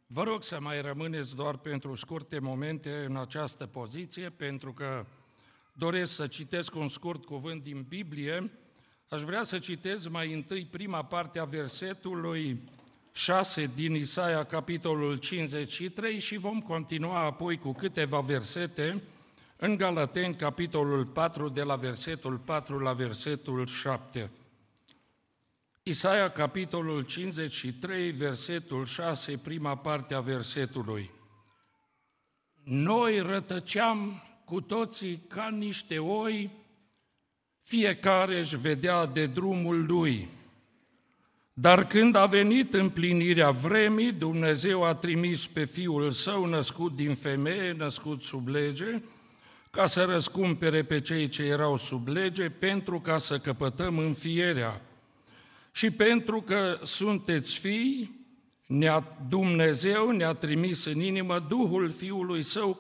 Vă rog să mai rămâneți doar pentru scurte momente în această poziție, pentru că doresc să citesc un scurt cuvânt din Biblie. Aș vrea să citesc mai întâi prima parte a versetului 6 din Isaia, capitolul 53, și vom continua apoi cu câteva versete în Galateni, capitolul 4, de la versetul 4 la versetul 7. Isaia, capitolul 53, versetul 6, prima parte a versetului. Noi rătăceam cu toții ca niște oi, fiecare își vedea de drumul lui. Dar când a venit împlinirea vremii, Dumnezeu a trimis pe Fiul Său, născut din femeie, născut sub lege, ca să răscumpere pe cei ce erau sub lege, pentru ca să căpătăm înfierea. Și pentru că sunteți fii, Dumnezeu ne-a trimis în inimă Duhul Fiului Său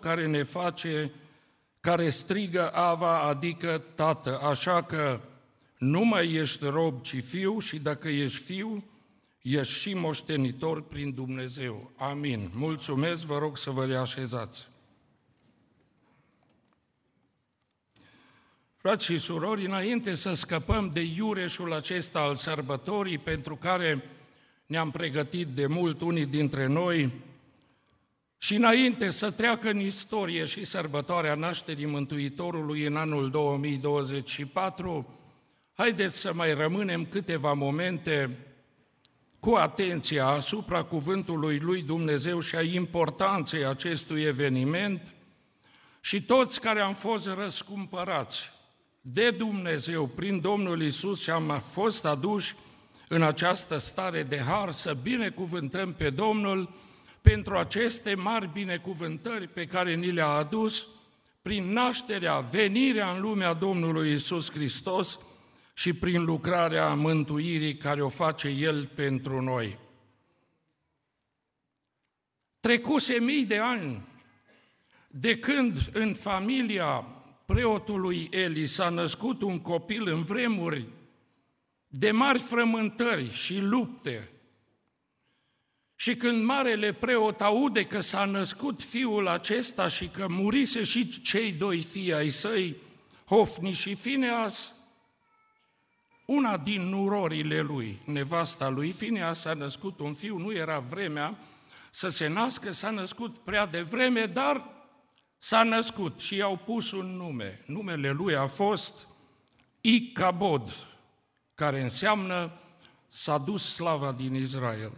care strigă Ava, adică Tată. Așa că nu mai ești rob, ci fiu, și dacă ești fiu, ești și moștenitor prin Dumnezeu. Amin. Mulțumesc, vă rog să vă reașezați. Frați și surori, înainte să scăpăm de iureșul acesta al sărbătorii, pentru care ne-am pregătit de mult unii dintre noi, și înainte să treacă în istorie și sărbătoarea nașterii Mântuitorului în anul 2024, haideți să mai rămânem câteva momente cu atenția asupra cuvântului lui Dumnezeu și a importanței acestui eveniment, și toți care am fost răscumpărați de Dumnezeu prin Domnul Iisus și am fost aduși în această stare de har, să binecuvântăm pe Domnul pentru aceste mari binecuvântări pe care ni le-a adus prin nașterea, venirea în lumea Domnului Iisus Hristos și prin lucrarea mântuirii care o face El pentru noi. Trecuse mii de ani de când în familia preotului Eli s-a născut un copil în vremuri de mari frământări și lupte, și când marele preot aude că s-a născut fiul acesta și că murise și cei doi fii ai săi, Hofni și Fineas, una din nurorile lui, nevasta lui Fineas, a născut un fiu, nu era vremea să se nască, s-a născut prea devreme, dar s-a născut și i-au pus un nume. Numele lui a fost Icabod, care înseamnă s-a dus slava din Israel.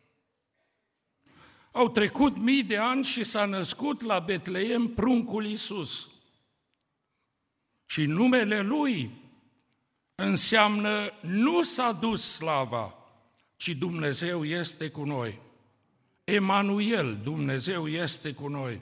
Au trecut mii de ani și s-a născut la Betleem pruncul Iisus. Și numele lui înseamnă nu s-a dus slava, ci Dumnezeu este cu noi. Emanuel, Dumnezeu este cu noi.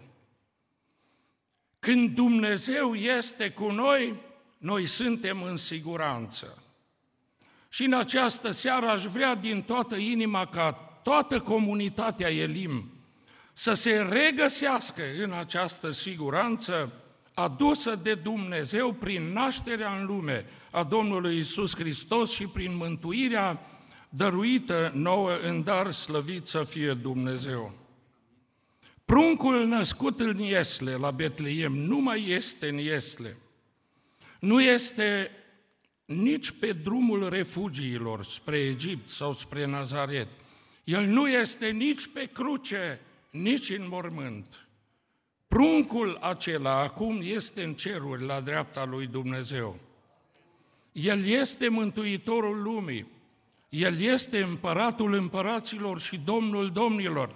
Când Dumnezeu este cu noi, noi suntem în siguranță. Și în această seară aș vrea din toată inima ca toată comunitatea Elim să se regăsească în această siguranță adusă de Dumnezeu prin nașterea în lume a Domnului Iisus Hristos și prin mântuirea dăruită nouă în dar, slăvit să fie Dumnezeu. Pruncul născut în Iesle, la Betleem, nu mai este în Iesle. Nu este nici pe drumul refugiilor spre Egipt sau spre Nazaret. El nu este nici pe cruce, nici în mormânt. Pruncul acela acum este în ceruri, la dreapta lui Dumnezeu. El este Mântuitorul lumii. El este Împăratul împăraților și Domnul domnilor.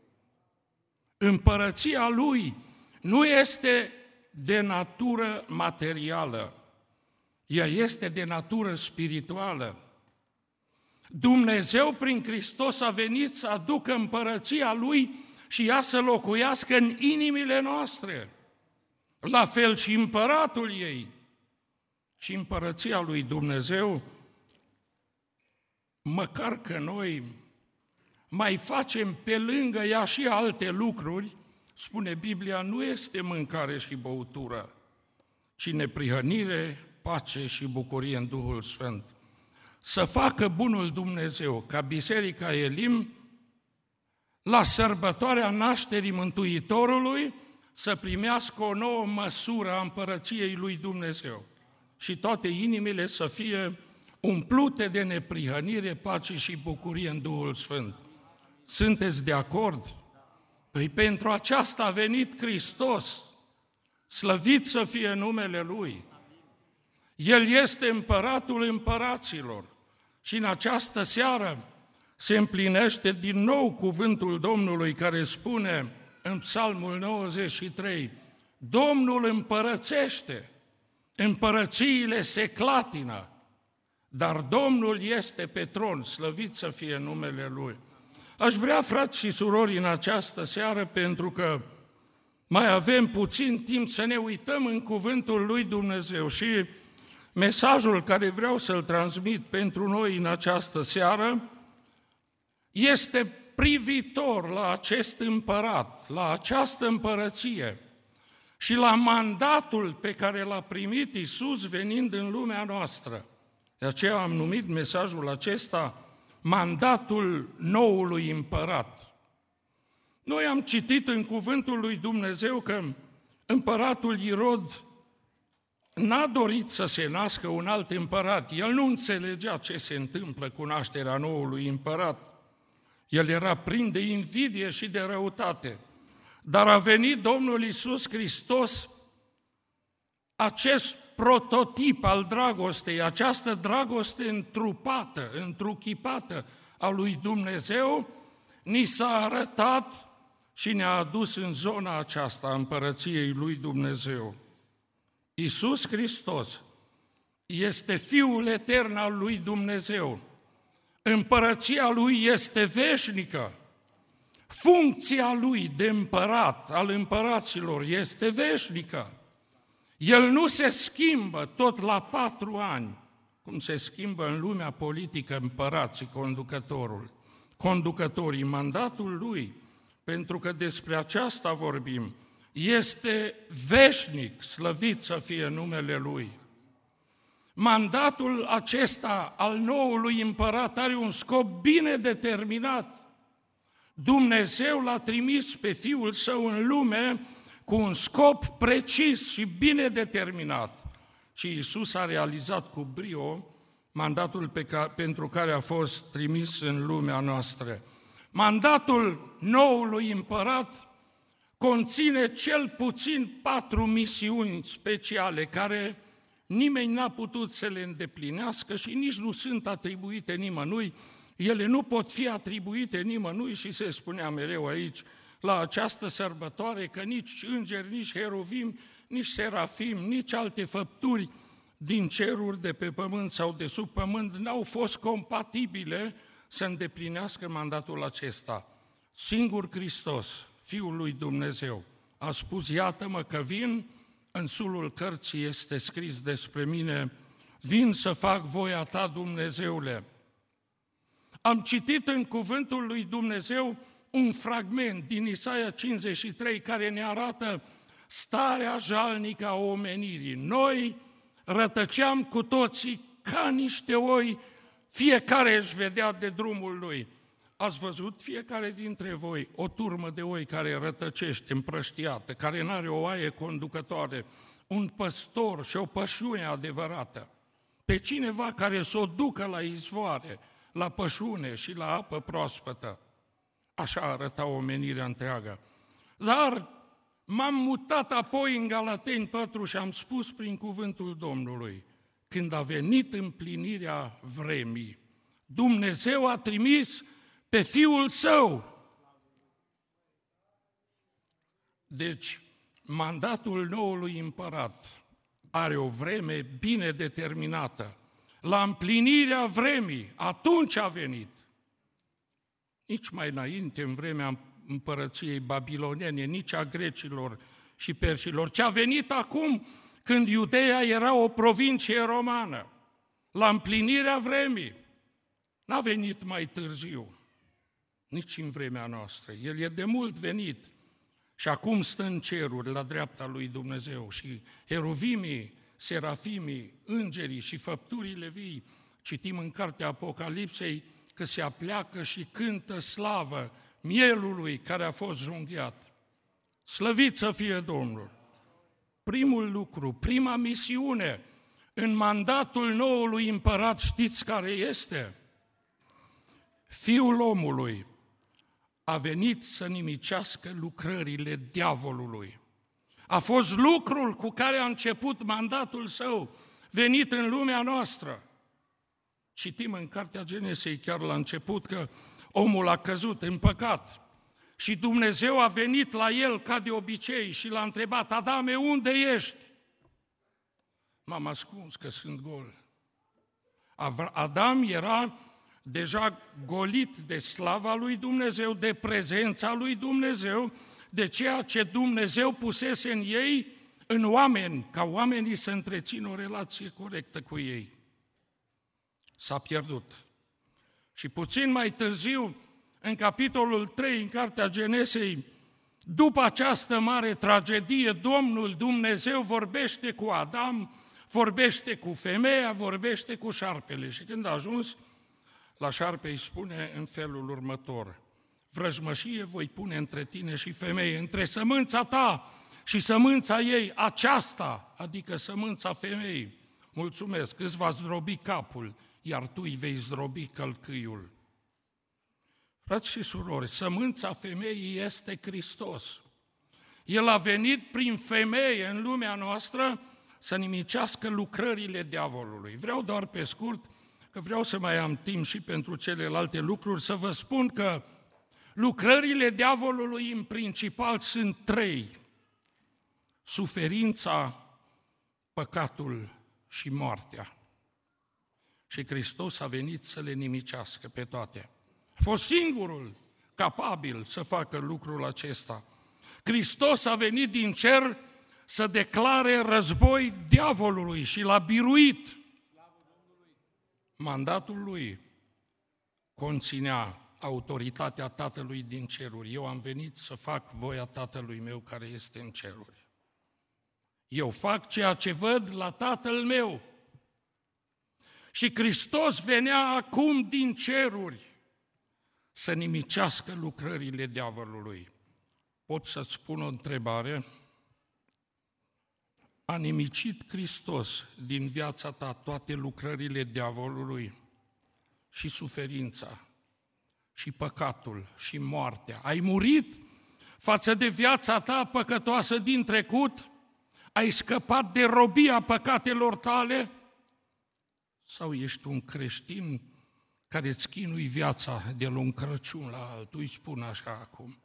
Împărăția Lui nu este de natură materială, ea este de natură spirituală. Dumnezeu prin Hristos a venit să aducă împărăția Lui și ea să locuiască în inimile noastre. La fel și împăratul ei și împărăția lui Dumnezeu, măcar că noi mai facem pe lângă ea și alte lucruri, spune Biblia, nu este mâncare și băutură, ci neprihănire, pace și bucurie în Duhul Sfânt. Să facă bunul Dumnezeu ca Biserica Elim la sărbătoarea nașterii Mântuitorului, să primească o nouă măsură a împărăției lui Dumnezeu și toate inimile să fie umplute de neprihănire, pace și bucurie în Duhul Sfânt. Sunteți de acord? Păi pentru aceasta a venit Hristos, slăvit să fie numele Lui. El este împăratul împăraților și în această seară se împlinește din nou cuvântul Domnului care spune în Psalmul 93, Domnul împărățește, împărățiile se clatină, dar Domnul este pe tron, slăvit să fie numele Lui. Aș vrea, frați și surori, în această seară, pentru că mai avem puțin timp, să ne uităm în cuvântul lui Dumnezeu și mesajul care vreau să-l transmit pentru noi în această seară este privitor la acest împărat, la această împărăție și la mandatul pe care l-a primit Iisus venind în lumea noastră. De aceea am numit mesajul acesta mandatul noului împărat. Noi am citit în cuvântul lui Dumnezeu că împăratul Irod n-a dorit să se nască un alt împărat. El nu înțelegea ce se întâmplă cu nașterea noului împărat. El era plin de invidie și de răutate. Dar a venit Domnul Iisus Hristos, acest prototip al dragostei, această dragoste întrupată, întruchipată a lui Dumnezeu, ni s-a arătat și ne-a adus în zona aceasta a împărăției lui Dumnezeu. Iisus Hristos este Fiul etern al lui Dumnezeu. Împărăția Lui este veșnică. Funcția Lui de împărat, al împăraților, este veșnică. El nu se schimbă tot la 4 ani, cum se schimbă în lumea politică împărații, conducătorii. Mandatul Lui, pentru că despre aceasta vorbim, este veșnic, slăvit să fie numele Lui. Mandatul acesta al noului împărat are un scop bine determinat. Dumnezeu l-a trimis pe Fiul Său în lume cu un scop precis și bine determinat. Și Iisus a realizat cu brio mandatul pentru care a fost trimis în lumea noastră. Mandatul noului împărat conține cel puțin 4 misiuni speciale care nimeni n-a putut să le îndeplinească și nici nu sunt atribuite nimănui. Ele nu pot fi atribuite nimănui și se spunea mereu aici, la această sărbătoare, că nici îngeri, nici heruvim, nici serafim, nici alte făpturi din ceruri, de pe pământ sau de sub pământ n-au fost compatibile să îndeplinească mandatul acesta. Singur Hristos, Fiul lui Dumnezeu, a spus, iată-mă că vin, în sulul cărții este scris despre mine, vin să fac voia ta, Dumnezeule. Am citit în cuvântul lui Dumnezeu un fragment din Isaia 53 care ne arată starea jalnică a omenirii. Noi rătăceam cu toții ca niște oi, fiecare își vedea de drumul lui. Ați văzut fiecare dintre voi o turmă de oi care rătăcește împrăștiată, care n-are o oaie conducătoare, un păstor și o pășune adevărată, pe cineva care să o ducă la izvoare, la pășune și la apă proaspătă. Așa arăta omenirea întreagă. Dar m-am mutat apoi în Galateni 4 și am spus prin cuvântul Domnului, când a venit împlinirea vremii, Dumnezeu a trimis pe Fiul Său. Deci, mandatul noului împărat are o vreme bine determinată. La împlinirea vremii, atunci a venit. Nici mai înainte, în vremea împărăției babilonene, nici a grecilor și perșilor, ci a venit acum, când Iudeea era o provincie romană. La împlinirea vremii. N-a venit mai târziu, nici în vremea noastră. El e de mult venit și acum stă în ceruri la dreapta lui Dumnezeu și heruvimii, serafimii, îngerii și făpturile vii, citim în cartea Apocalipsei că se apleacă și cântă slavă mielului care a fost junghiat. Slăvit să fie Domnul! Primul lucru, prima misiune în mandatul noului împărat, știți care este? Fiul omului a venit să nimicească lucrările diavolului. A fost lucrul cu care a început mandatul său, venit în lumea noastră. Citim în Cartea Genesei chiar la început că omul a căzut în păcat și Dumnezeu a venit la el ca de obicei și l-a întrebat: Adame, unde ești? M-am ascuns că sunt gol. Adam era deja golit de slava lui Dumnezeu, de prezența lui Dumnezeu, de ceea ce Dumnezeu pusese în ei, în oameni, ca oamenii să întrețină o relație corectă cu ei. S-a pierdut. Și puțin mai târziu, în capitolul 3, în Cartea Genesei, după această mare tragedie, Domnul Dumnezeu vorbește cu Adam, vorbește cu femeia, vorbește cu șarpele. Și când a ajuns la șarpe, îi spune în felul următor: vrăjmășie voi pune între tine și femeie, între sămânța ta și sămânța ei, aceasta, adică sămânța femeii. Mulțumesc, îți va zdrobi capul, iar tu îi vei zdrobi călcâiul. Frați și surori, sămânța femeii este Hristos. El a venit prin femeie în lumea noastră să nimicească lucrările diavolului. Vreau doar pe scurt, că vreau să mai am timp și pentru celelalte lucruri, să vă spun că lucrările diavolului în principal sunt 3: suferința, păcatul și moartea. Și Hristos a venit să le nimicească pe toate. A fost singurul capabil să facă lucrul acesta. Hristos a venit din cer să declare război diavolului și l-a biruit. Mandatul lui conținea autoritatea Tatălui din ceruri. Eu am venit să fac voia Tatălui meu care este în ceruri. Eu fac ceea ce văd la Tatăl meu. Și Hristos venea acum din ceruri să nimicească lucrările diavolului. Pot să-ți spun o întrebare? A nimicit Hristos din viața ta toate lucrările diavolului și suferința și păcatul și moartea? Ai murit față de viața ta păcătoasă din trecut? Ai scăpat de robia păcatelor tale? Sau ești un creștin care îți chinui viața de la un Crăciun la altul? Îi spun așa acum.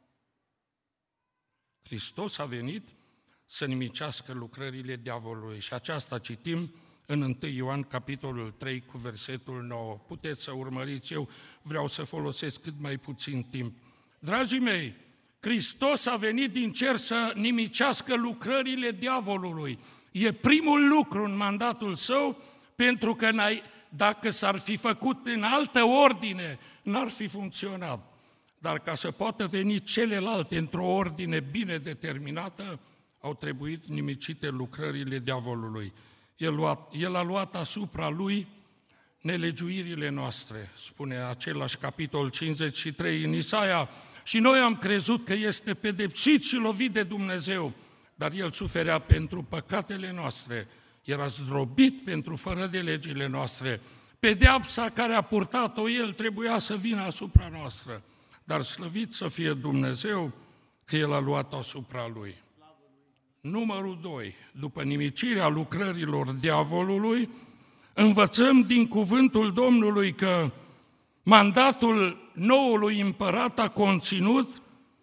Hristos a venit să nimicească lucrările diavolului și aceasta citim în 1 Ioan, capitolul 3, cu versetul 9. Puteți să urmăriți, eu vreau să folosesc cât mai puțin timp. Dragii mei, Hristos a venit din cer să nimicească lucrările diavolului. E primul lucru în mandatul său, pentru că dacă s-ar fi făcut în altă ordine, n-ar fi funcționat. Dar ca să poată veni celelalte într-o ordine bine determinată, au trebuit nimicite lucrările diavolului. El a luat asupra lui nelegiuirile noastre, spune același capitol 53 în Isaia, și noi am crezut că este pedepsit și lovit de Dumnezeu, dar El suferea pentru păcatele noastre, era zdrobit pentru fără de legile noastre. Pedeapsa care a purtat-o El trebuia să vină asupra noastră, dar slăvit să fie Dumnezeu că El a luat-o asupra Lui. Numărul 2. După nimicirea lucrărilor diavolului, învățăm din cuvântul Domnului că mandatul noului împărat a conținut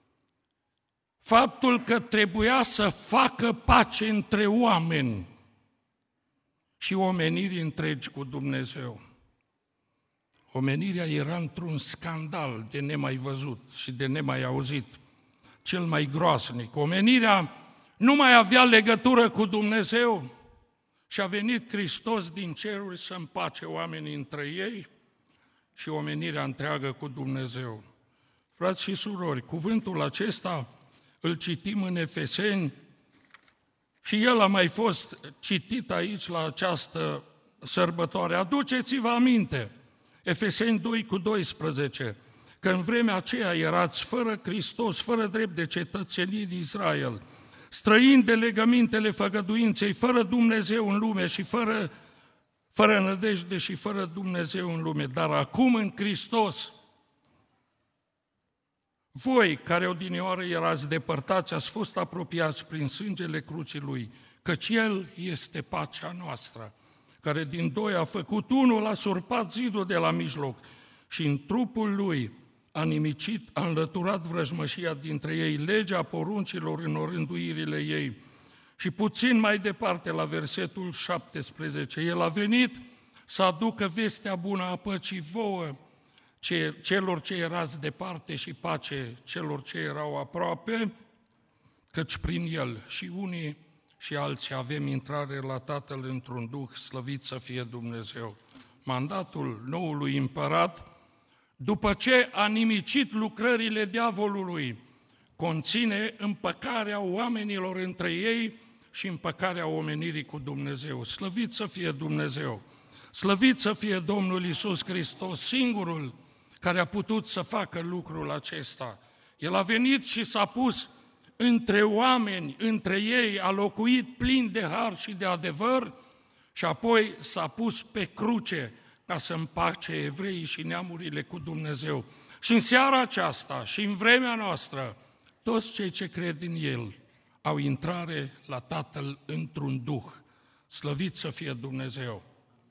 faptul că trebuia să facă pace între oameni și omeniri întregi cu Dumnezeu. Omenirea era într-un scandal de nemai văzut și de nemai auzit, cel mai groaznic. Omenirea nu mai avea legătură cu Dumnezeu și a venit Hristos din ceruri să împace oamenii între ei și omenirea întreagă cu Dumnezeu. Frați și surori, cuvântul acesta îl citim în Efeseni și el a mai fost citit aici la această sărbătoare. Aduceți-vă aminte, Efeseni 2 cu 12, că în vremea aceea erați fără Hristos, fără drept de cetățenii din Israel, străini de legămintele făgăduinței, fără Dumnezeu în lume și fără nădejde și fără Dumnezeu în lume. Dar acum în Hristos, voi care odinioară erați depărtați, ați fost apropiați prin sângele crucii Lui, căci El este pacea noastră, care din doi a făcut unul, a surpat zidul de la mijloc și în trupul Lui a nimicit, a înlăturat vrăjmășia dintre ei, legea poruncilor în orânduirile ei. Și puțin mai departe, la versetul 17, El a venit să aducă vestea bună a păcii vouă, celor ce erați departe și pace celor ce erau aproape, căci prin El și unii și alții avem intrare la Tatăl într-un Duh, slăvit să fie Dumnezeu. Mandatul noului împărat, după ce a nimicit lucrările diavolului, conține împăcarea oamenilor între ei și împăcarea omenirii cu Dumnezeu. Slăvit să fie Dumnezeu! Slăvit să fie Domnul Iisus Hristos, singurul care a putut să facă lucrul acesta. El a venit și s-a pus între oameni, între ei, a locuit plin de har și de adevăr și apoi s-a pus pe cruce ca să împace evreii și neamurile cu Dumnezeu. Și în seara aceasta și în vremea noastră, toți cei ce cred în El au intrare la Tatăl într-un Duh. Slăvit să fie Dumnezeu!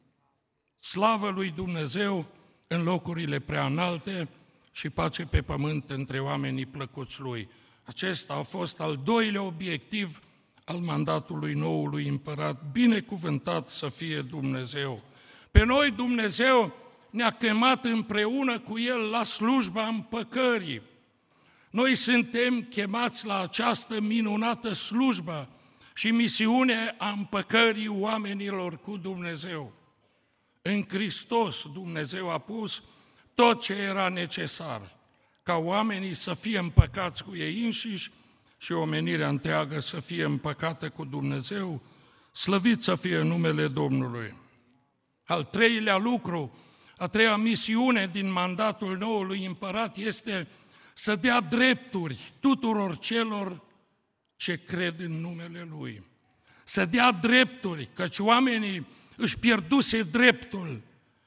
Slavă lui Dumnezeu în locurile prea înalte și pace pe pământ între oamenii plăcuți Lui. Acesta a fost al doilea obiectiv al mandatului noului împărat. Binecuvântat să fie Dumnezeu! Pe noi Dumnezeu ne-a chemat împreună cu El la slujba împăcării. Noi suntem chemați la această minunată slujbă și misiune a împăcării oamenilor cu Dumnezeu. În Hristos Dumnezeu a pus tot ce era necesar ca oamenii să fie împăcați cu ei înșiși și omenirea întreagă să fie împăcată cu Dumnezeu. Slăvit să fie numele Domnului! Al treilea lucru, a treia misiune din mandatul noului împărat este să dea drepturi tuturor celor ce cred în numele Lui. Să dea drepturi, căci oamenii își pierduse dreptul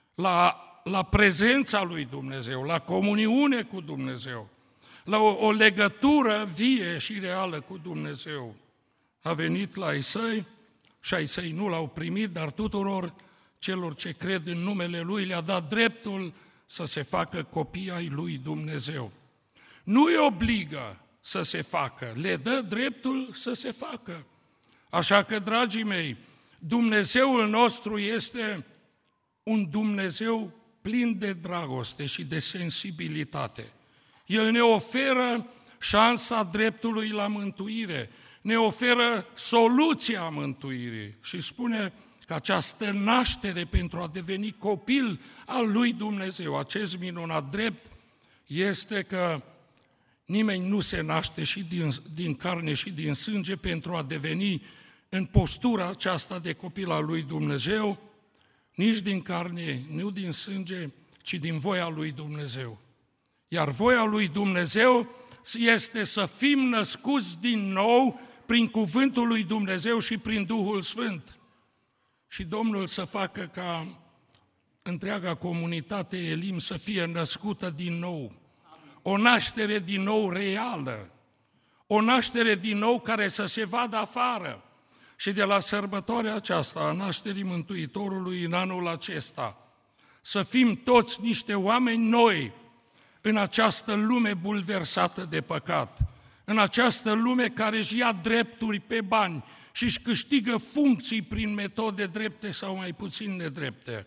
la prezența lui Dumnezeu, la comuniune cu Dumnezeu, la o legătură vie și reală cu Dumnezeu. A venit la ai săi și ai săi nu l-au primit, dar tuturor celor ce cred în numele Lui le-a dat dreptul să se facă copii ai lui Dumnezeu. Nu îi obligă să se facă, le dă dreptul să se facă. Așa că, dragii mei, Dumnezeul nostru este un Dumnezeu plin de dragoste și de sensibilitate. El ne oferă șansa dreptului la mântuire, ne oferă soluția mântuirii și spune că această naștere pentru a deveni copil al lui Dumnezeu, acest minunat drept, este că nimeni nu se naște și din carne și din sânge pentru a deveni în postura aceasta de copil al lui Dumnezeu, nici din carne, nu din sânge, ci din voia lui Dumnezeu. Iar voia lui Dumnezeu este să fim născuți din nou prin cuvântul lui Dumnezeu și prin Duhul Sfânt. Și Domnul să facă ca întreaga comunitate Elim să fie născută din nou. O naștere din nou reală, o naștere din nou care să se vadă afară. Și de la sărbătoarea aceasta a nașterii Mântuitorului în anul acesta, să fim toți niște oameni noi în această lume bulversată de păcat, în această lume care își ia drepturi pe bani și își câștigă funcții prin metode drepte sau mai puțin nedrepte.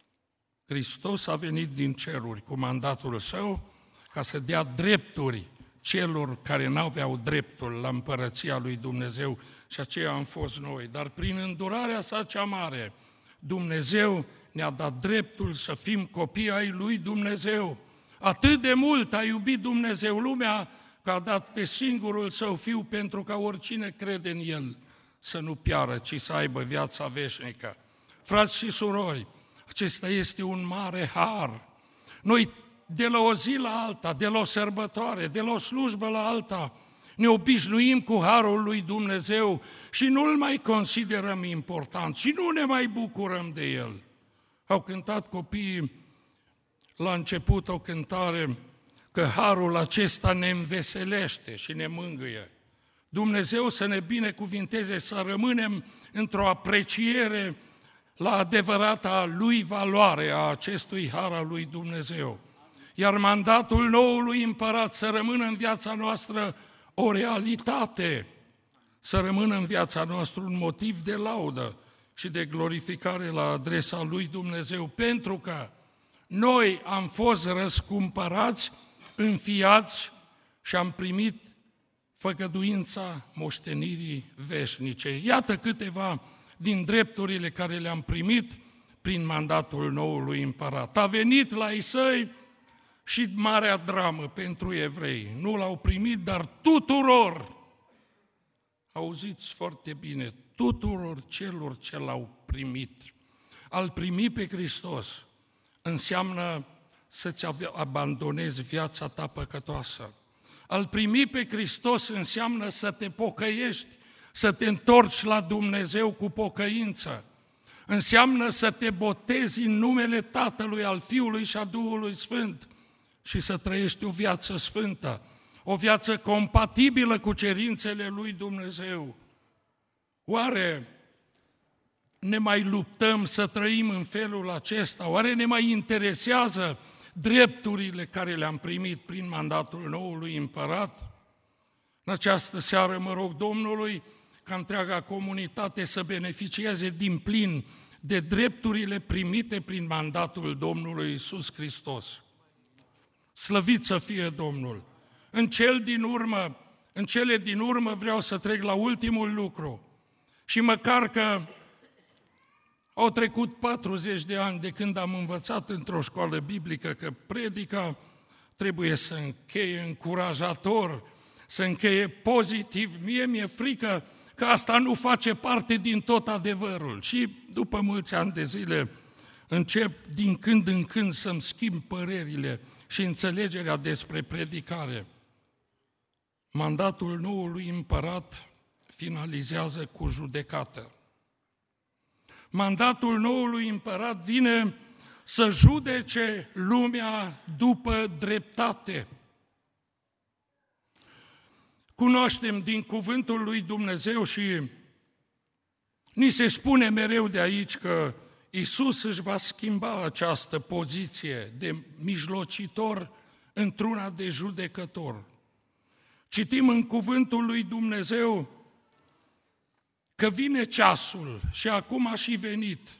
Hristos a venit din ceruri cu mandatul Său ca să dea drepturi celor care n-aveau dreptul la împărăția lui Dumnezeu și aceia am fost noi. Dar prin îndurarea Sa cea mare, Dumnezeu ne-a dat dreptul să fim copii ai lui Dumnezeu. Atât de mult a iubit Dumnezeu lumea că a dat pe singurul Său Fiu pentru ca oricine crede în El să nu piară, ci să aibă viața veșnică. Frați și surori, acesta este un mare har. Noi de la o zi la alta, de la o sărbătoare, de la o slujbă la alta, ne obișnuim cu harul lui Dumnezeu și nu-l mai considerăm important și nu ne mai bucurăm de el. Au cântat copiii la început o cântare că harul acesta ne înveselește și ne mângâie. Dumnezeu să ne binecuvinteze să rămânem într-o apreciere la adevărata lui valoare a acestui har al lui Dumnezeu. Iar mandatul noului împărat să rămână în viața noastră o realitate, să rămână în viața noastră un motiv de laudă și de glorificare la adresa lui Dumnezeu, pentru că noi am fost răscumpărați, înfiați și am primit făgăduința moștenirii veșnice. Iată câteva din drepturile care le-am primit prin mandatul noului împărat. A venit la ei săi și marea dramă pentru evrei. Nu l-au primit, dar tuturor, auziți foarte bine, tuturor celor ce l-au primit. Al primi pe Hristos înseamnă să-ți abandonezi viața ta păcătoasă. Al primi pe Hristos înseamnă să te pocăiești, să te întorci la Dumnezeu cu pocăință. Înseamnă să te botezi în numele Tatălui, al Fiului și a Duhului Sfânt și să trăiești o viață sfântă, o viață compatibilă cu cerințele lui Dumnezeu. Oare ne mai luptăm să trăim în felul acesta? Oare ne mai interesează drepturile care le-am primit prin mandatul noului împărat? În această seară mă rog Domnului ca întreaga comunitate să beneficieze din plin de drepturile primite prin mandatul Domnului Iisus Hristos. Slăvit să fie Domnul! În cele din urmă vreau să trec la ultimul lucru. Și măcar că au trecut 40 de ani de când am învățat într-o școală biblică că predica trebuie să încheie încurajator, să încheie pozitiv. Mie mi-e frică că asta nu face parte din tot adevărul. Și după mulți ani de zile încep din când în când să-mi schimb părerile și înțelegerea despre predicare. Mandatul noului împărat finalizează cu judecată. Mandatul noului împărat vine să judece lumea după dreptate. Cunoaștem din cuvântul lui Dumnezeu și ni se spune mereu de aici că Iisus își va schimba această poziție de mijlocitor într-una de judecător. Citim în cuvântul lui Dumnezeu că vine ceasul și acum a și venit,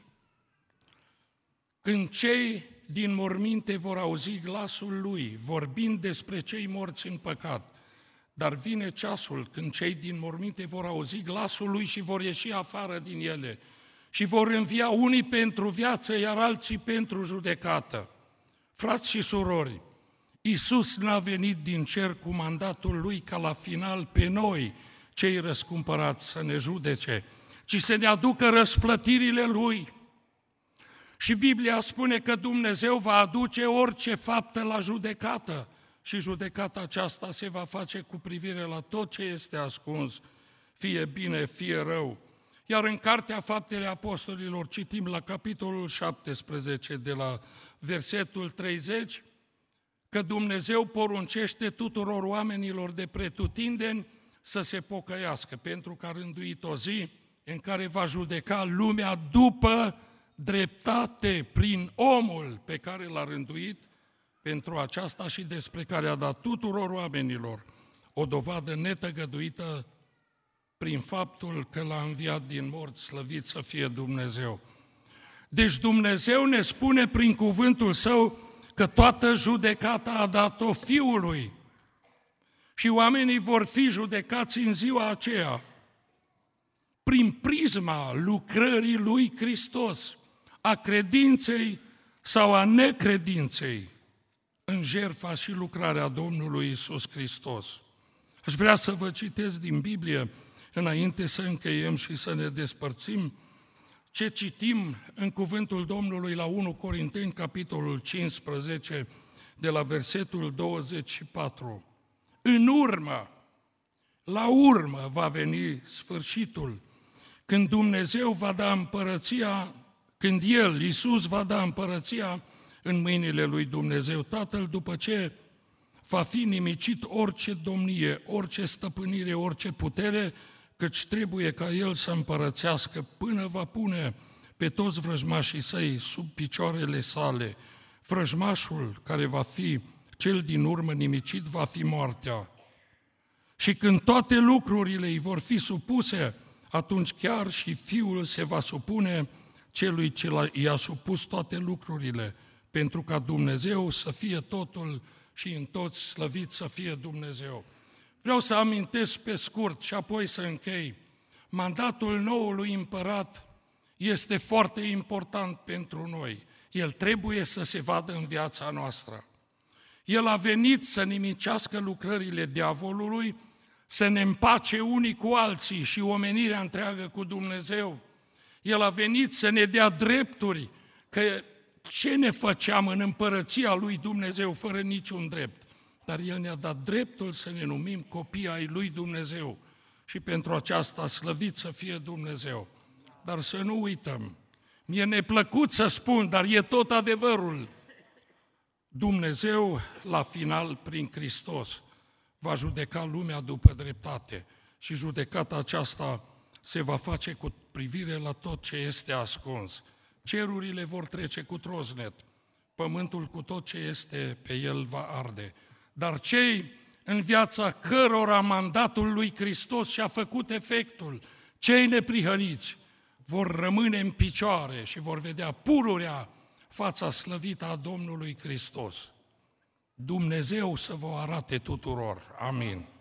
când cei din morminte vor auzi glasul lui, vorbind despre cei morți în păcat. Dar vine ceasul când cei din morminte vor auzi glasul lui și vor ieși afară din ele și vor învia unii pentru viață, iar alții pentru judecată. Frați și surori, Iisus n-a venit din cer cu mandatul lui ca la final pe noi, cei răscumpărați, să ne judece, ci să ne aducă răsplătirile lui. Și Biblia spune că Dumnezeu va aduce orice faptă la judecată și judecata aceasta se va face cu privire la tot ce este ascuns, fie bine, fie rău. Iar în Cartea Faptele Apostolilor citim la capitolul 17 de la versetul 30 că Dumnezeu poruncește tuturor oamenilor de pretutindeni să se pocăiască, pentru că a rânduit o zi în care va judeca lumea după dreptate prin omul pe care l-a rânduit pentru aceasta și despre care a dat tuturor oamenilor o dovadă netăgăduită prin faptul că l-a înviat din morți, slăvit să fie Dumnezeu. Deci Dumnezeu ne spune prin cuvântul Său că toată judecata a dat-o Fiului și oamenii vor fi judecați în ziua aceea prin prisma lucrării lui Hristos, a credinței sau a necredinței în jertfa și lucrarea Domnului Iisus Hristos. Aș vrea să vă citesc din Biblie, înainte să încheiem și să ne despărțim, ce citim în cuvântul Domnului la 1 Corinteni, capitolul 15, de la versetul 24. În urmă, la urmă va veni sfârșitul, când Dumnezeu va da împărăția, când El, Iisus, va da împărăția în mâinile lui Dumnezeu Tatăl, după ce va fi nimicit orice domnie, orice stăpânire, orice putere, căci trebuie ca El să împărățească până va pune pe toți vrăjmașii săi sub picioarele sale. Vrăjmașul care va fi cel din urmă nimicit va fi moartea. Și când toate lucrurile îi vor fi supuse, atunci chiar și Fiul se va supune celui ce i-a supus toate lucrurile, pentru ca Dumnezeu să fie totul și în toți slăvit să fie Dumnezeu. Vreau să amintesc pe scurt și apoi să închei. Mandatul noului împărat este foarte important pentru noi. El trebuie să se vadă în viața noastră. El a venit să nimicească lucrările diavolului, să ne împace unii cu alții și omenirea întreagă cu Dumnezeu. El a venit să ne dea drepturi, că ce ne făceam în împărăția lui Dumnezeu fără niciun drept? Dar El ne-a dat dreptul să ne numim copii ai lui Dumnezeu și pentru aceasta slăvit să fie Dumnezeu. Dar să nu uităm, mi-e neplăcut să spun, dar e tot adevărul. Dumnezeu, la final, prin Hristos, va judeca lumea după dreptate și judecata aceasta se va face cu privire la tot ce este ascuns. Cerurile vor trece cu troznet, pământul cu tot ce este pe el va arde. Dar cei în viața cărora mandatul lui Hristos și-a făcut efectul, cei neprihăniți, vor rămâne în picioare și vor vedea pururea fața slăvită a Domnului Hristos. Dumnezeu să vă arate tuturor. Amin.